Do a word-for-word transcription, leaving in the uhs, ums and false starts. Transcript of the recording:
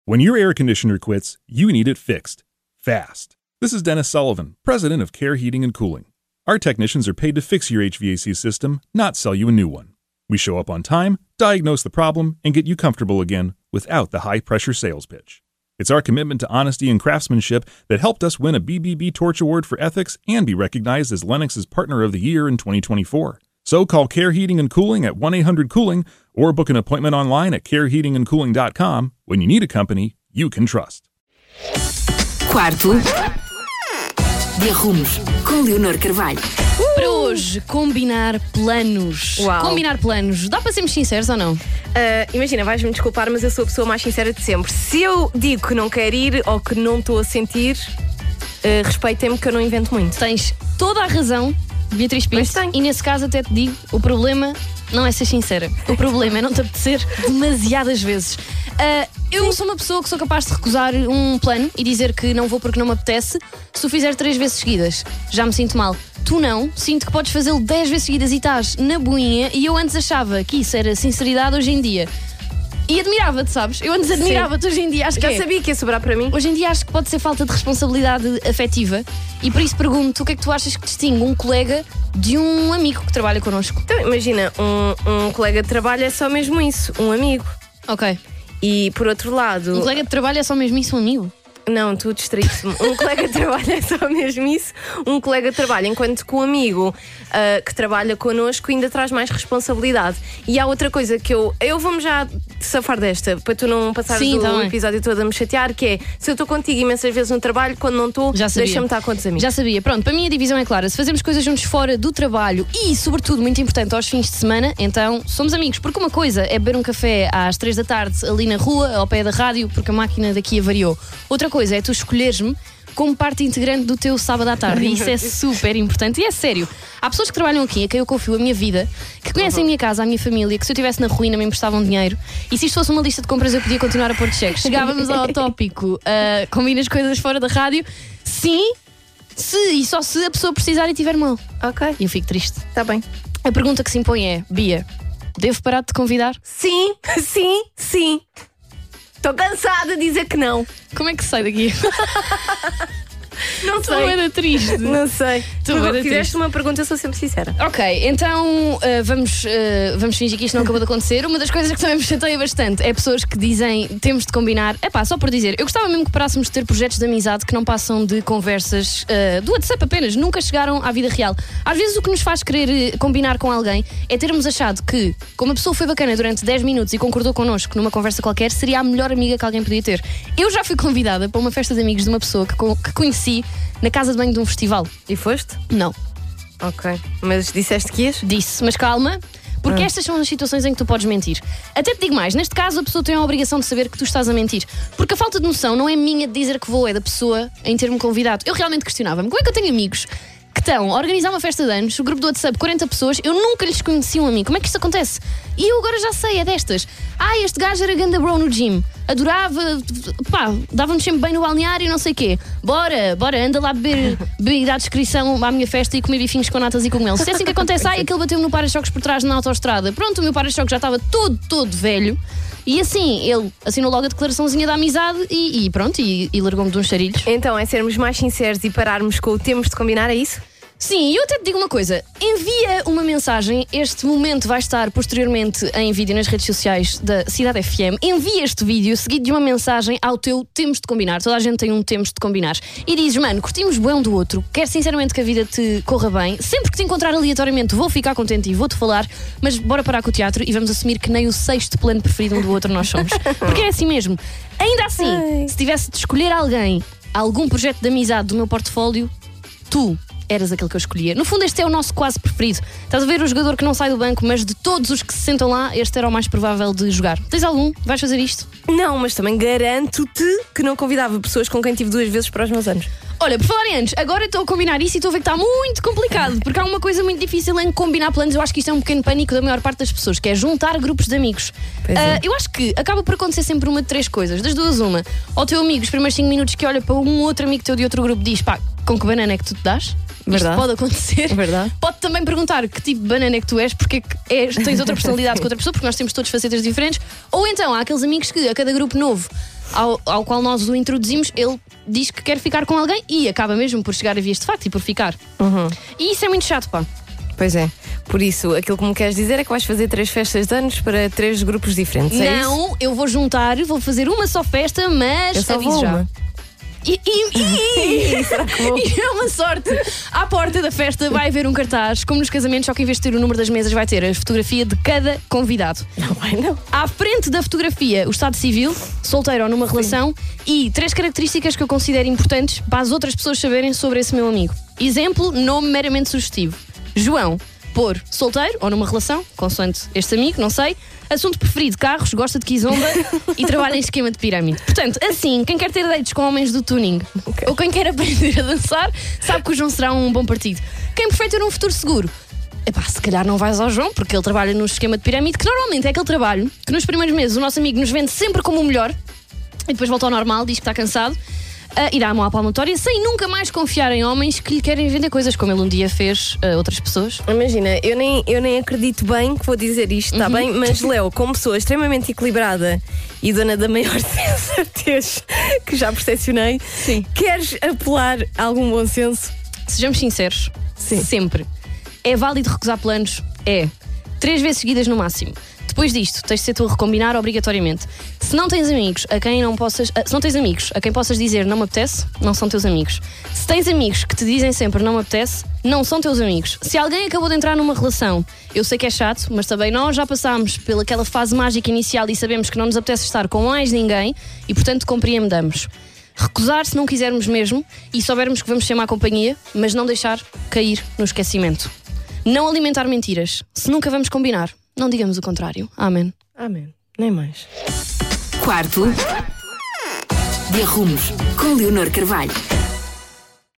When your air conditioner quits, you need it fixed. Fast. This is Dennis Sullivan, president of Care Heating and Cooling. Our technicians are paid to fix your H V A C system, not sell you a new one. We show up on time, diagnose the problem, and get you comfortable again without the high-pressure sales pitch. It's our commitment to honesty and craftsmanship that helped us win a B B B Torch Award for Ethics and be recognized as Lennox's Partner of the Year in twenty twenty-four. So call Care Heating and Cooling at one eight hundred cooling or book an appointment online at care heating and cooling dot com when you need a company you can trust. Quarto de Arrumos, com Leonor Carvalho. Uh! Para hoje, combinar planos. Uau. Combinar planos. Dá para sermos sinceros ou não? Uh, imagina, vais-me desculpar, mas eu sou a pessoa mais sincera de sempre. Se eu digo que não quero ir ou que não estou a sentir, uh, respeitem-me que eu não invento muito. Tens toda a razão, Beatriz Pinto. E nesse caso até te digo, o problema não é ser sincera. O problema é não te apetecer demasiadas vezes. Uh, eu sou uma pessoa que sou capaz de recusar um plano e dizer que não vou porque não me apetece se o fizer três vezes seguidas. Já me sinto mal. Tu não, sinto que podes fazê-lo dez vezes seguidas e estás na boinha, e eu antes achava que isso era sinceridade hoje em dia. E admirava-te, sabes? Eu antes admirava-te, hoje em dia acho que Já é. sabia que ia sobrar para mim. Hoje em dia acho que pode ser falta de responsabilidade afetiva, e por isso pergunto, o que é que tu achas que distingue um colega de um amigo que trabalha connosco? Então, imagina, um, um colega de trabalho é só mesmo isso, um amigo. Ok. E por outro lado... Um colega de trabalho é só mesmo isso, um amigo? Não, tu distraíste-me. Um colega de trabalho é só mesmo isso, um colega de trabalho, enquanto que um amigo uh, que trabalha connosco ainda traz mais responsabilidade. E há outra coisa que eu... Eu vou-me já safar desta, para tu não passares Sim, o tá bem. episódio todo a me chatear, que é, se eu estou contigo imensas vezes no trabalho, quando não estou, deixa-me estar com outros amigos. Já sabia. Pronto, para mim a divisão é clara. Se fazemos coisas juntos fora do trabalho e, sobretudo, muito importante, aos fins de semana, então somos amigos. Porque uma coisa é beber um café às três da tarde ali na rua, ao pé da rádio, porque a máquina daqui avariou. Outra coisa é tu escolheres-me como parte integrante do teu sábado à tarde. E isso é super importante. E é sério. Há pessoas que trabalham aqui, a quem eu confio a minha vida, que conhecem a minha casa, a minha família, que se eu estivesse na ruína me emprestavam dinheiro. E se isto fosse uma lista de compras eu podia continuar a pôr de cheques. Chegávamos ao tópico, uh, combinas coisas fora da rádio? Sim, se e só se a pessoa precisar e tiver mal. Ok. E eu fico triste. Está bem. A pergunta que se impõe é, Bia, devo parar de te convidar? Sim, sim, sim. Estou cansada de dizer que não. Como é que se sai daqui? Não Estou sei. era triste. Não sei. Tu Tu era fizeste triste. uma pergunta, eu sou sempre sincera. Ok, então uh, vamos, uh, vamos fingir que isto não acabou de acontecer. Uma das coisas que também me chateia bastante é pessoas que dizem temos de combinar. É pá, só por dizer, eu gostava mesmo que parássemos de ter projetos de amizade que não passam de conversas uh, do WhatsApp apenas, nunca chegaram à vida real. Às vezes o que nos faz querer uh, combinar com alguém é termos achado que, como a pessoa foi bacana durante dez minutos e concordou connosco numa conversa qualquer, seria a melhor amiga que alguém podia ter. Eu já fui convidada para uma festa de amigos de uma pessoa que, co- que conheci na casa de banho de um festival. E foste? Não. Ok. Mas disseste que ias? Disse, mas calma, porque Ah. estas são as situações em que tu podes mentir. Até te digo mais, neste caso a pessoa tem a obrigação de saber que tu estás a mentir. Porque a falta de noção não é minha de dizer que vou, é da pessoa em ter-me convidado. Eu realmente questionava-me, como é que eu tenho amigos que estão a organizar uma festa de anos, o grupo do WhatsApp, quarenta pessoas, eu nunca lhes conheci um amigo. Como é que isto acontece? E eu agora já sei, é destas. Ah, este gajo era ganda bro no gym. Adorava, pá, dava-nos sempre bem no balneário e não sei o quê. Bora, bora, anda lá beber, beber à descrição à minha festa e comer bifinhos com natas e cogumelos. Se é assim que acontece, ai, aquele bateu-me no para-choques por trás na autoestrada. Pronto, o meu para-choques já estava todo, todo velho. E assim, ele assinou logo a declaraçãozinha da amizade e, e pronto, e, e largou-me de uns charilhos. Então é sermos mais sinceros e pararmos com o temos de combinar, é isso? Sim, e eu até te digo uma coisa, envia uma mensagem, este momento vai estar posteriormente em vídeo nas redes sociais da Cidade F M, envia este vídeo seguido de uma mensagem ao teu temos de combinar, toda a gente tem um temos de combinar, e dizes, mano, curtimos bem um do outro, quero sinceramente que a vida te corra bem, sempre que te encontrar aleatoriamente vou ficar contente e vou-te falar, mas bora parar com o teatro e vamos assumir que nem o sexto plano preferido um do outro nós somos, porque é assim mesmo. Ainda assim, Ai. se tivesse de escolher alguém, algum projeto de amizade do meu portfólio, tu eras aquele que eu escolhia. No fundo, este é o nosso quase preferido. Estás a ver o jogador que não sai do banco, mas de todos os que se sentam lá, este era o mais provável de jogar. Tens algum? Vais fazer isto? Não, mas também garanto-te que não convidava pessoas com quem tive duas vezes para os meus anos. Olha, por falar em anos, agora estou a combinar isso e estou a ver que está muito complicado, porque há uma coisa muito difícil em combinar planos. Eu acho que isto é um pequeno pânico da maior parte das pessoas, que é juntar grupos de amigos. Pois é. Ah, eu acho que acaba por acontecer sempre uma de três coisas. Das duas, uma. Ao teu amigo, os primeiros cinco minutos que olha para um outro amigo teu de outro grupo diz, pá, com que banana é que tu te dás? Verdade. Isto pode acontecer. Verdade. Pode também perguntar que tipo de banana é que tu és, porque é que és, tens outra personalidade que outra pessoa, porque nós temos todos facetas diferentes. Ou então há aqueles amigos que a cada grupo novo ao, ao qual nós o introduzimos, ele diz que quer ficar com alguém e acaba mesmo por chegar a vias de facto e por ficar. Uhum. E isso é muito chato, pá. Pois é. Por isso, aquilo que me queres dizer é que vais fazer três festas de anos para três grupos diferentes. É Não, isso? eu vou juntar, vou fazer uma só festa, mas Eu só aviso vou já. uma. E, e, e, Será que vou? e é uma sorte. À porta da festa vai haver um cartaz, como nos casamentos, só que em vez de ter o número das mesas, vai ter a fotografia de cada convidado. Não vai, não. À frente da fotografia, o estado civil, solteiro ou numa relação, e três características que eu considero importantes para as outras pessoas saberem sobre esse meu amigo. Exemplo, nome meramente sugestivo: João. Pôr solteiro ou numa relação, consoante este amigo, não sei. Assunto preferido: carros, gosta de kizomba e trabalha em esquema de pirâmide. Portanto, assim, quem quer ter dates com homens do tuning Okay. ou quem quer aprender a dançar, sabe que o João será um bom partido. Quem prefere ter um futuro seguro? Epá, se calhar não vais ao João, porque ele trabalha no esquema de pirâmide, que normalmente é aquele trabalho que nos primeiros meses o nosso amigo nos vende sempre como o melhor e depois volta ao normal, diz que está cansado. Uh, irá à mão à palmatória sem nunca mais confiar em homens que lhe querem vender coisas, como ele um dia fez a uh, outras pessoas. Imagina, eu nem, eu nem acredito bem que vou dizer isto, está Uhum. bem? Mas Léo, como pessoa extremamente equilibrada e dona da maior sensatez que já percepcionei, Sim. queres apelar a algum bom senso? Sejamos sinceros, Sim. sempre. É válido recusar planos? É. Três vezes seguidas no máximo. Depois disto, tens de ser tu a recombinar obrigatoriamente. Se não tens amigos a quem não possas. uh, Se não tens amigos a quem possas dizer não me apetece, não são teus amigos. Se tens amigos que te dizem sempre não me apetece, não são teus amigos. Se alguém acabou de entrar numa relação, eu sei que é chato, mas também nós já passámos pelaquela fase mágica inicial e sabemos que não nos apetece estar com mais ninguém e, portanto, compreendamos. Recusar se não quisermos mesmo e soubermos que vamos ser má companhia, mas não deixar cair no esquecimento. Não alimentar mentiras. Se nunca vamos combinar, não digamos o contrário. Amém. Amém. Nem mais. Quarto de Arrumos, com Leonor Carvalho.